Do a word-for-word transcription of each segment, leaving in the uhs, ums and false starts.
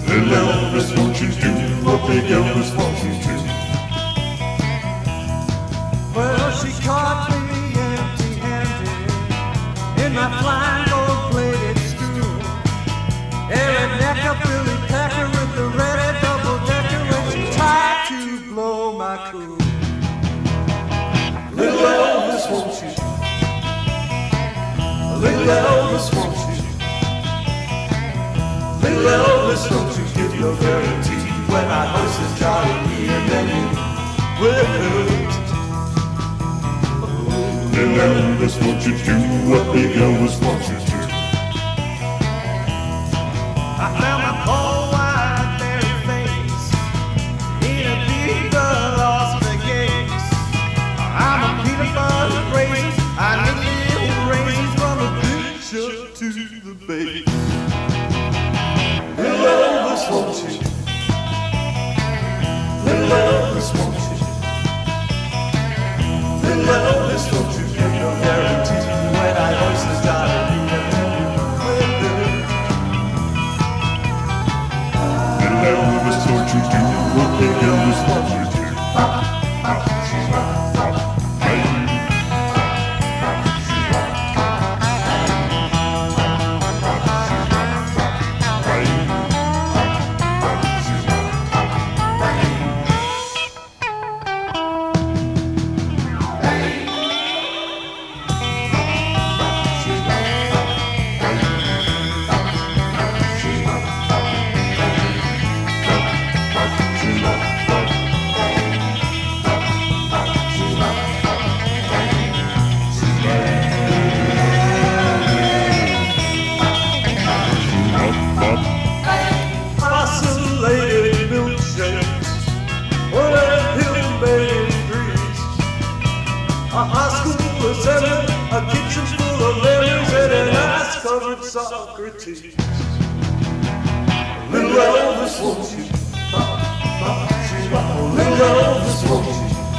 Little Elvis, won't you do what Big Elvis wants you to? Well, she caught me empty-handed in my flying gold-plated stool. Every necker Billy Packer with the red double-decker when she tried to blow my cool. Little Elvis, won't you? Little Elvis, won't you? Little Elvis, don't you give your guarantee when my horse is driving me and then you will hurt. Little Elvis, won't you do what Big Elvis wants you to? I found my cold white berry face in a deep Las Vegas. I'm a peanut butter raisin. I need little raisins from the picture to the base. Little Elvis, won't you? Little Elvis, won't you? Little Elvis, don't you give no guarantee when I voice is dying me and then you will hurt. Little Elvis, don't you do what Big Elvis wants you to? Oscillating milkshakes, what a hillbilly breeze. A high school assembly, a kitchen full of lemons, and an ice-covered Socrates. Little Elvis, won't you? Little Elvis, won't you?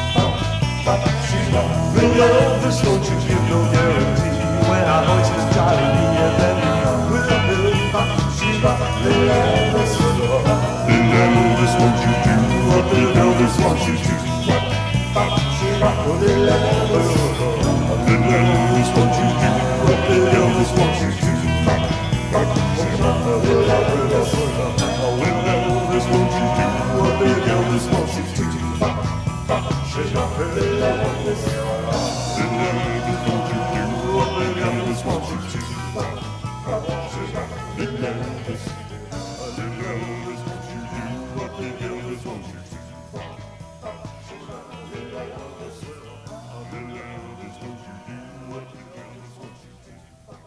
Little Elvis, don't you give no guarantee when our voices jolly me and then we'll build. Little Elvis, Little Elvis, won't you do what Big Elvis wants you to? Little Elvis, Little Elvis, won't you do what Big Elvis wants you to? Little Elvis, Little Elvis, won't you do what Big Elvis wants you to? Little Elvis, Little Elvis, won't you do what Big Elvis wants you to? Little Elvis, Little Elvis, won't you do what Big Elvis wants you to? Little Elvis, Little Elvis, won't you do what Big Elvis wants you to?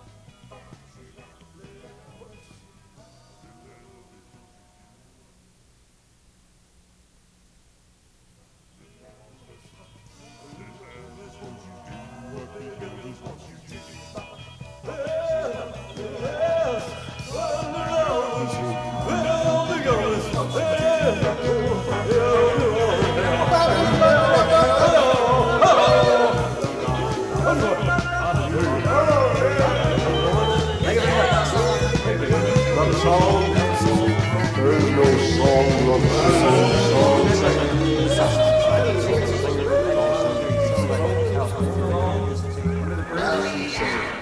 There's no song love song.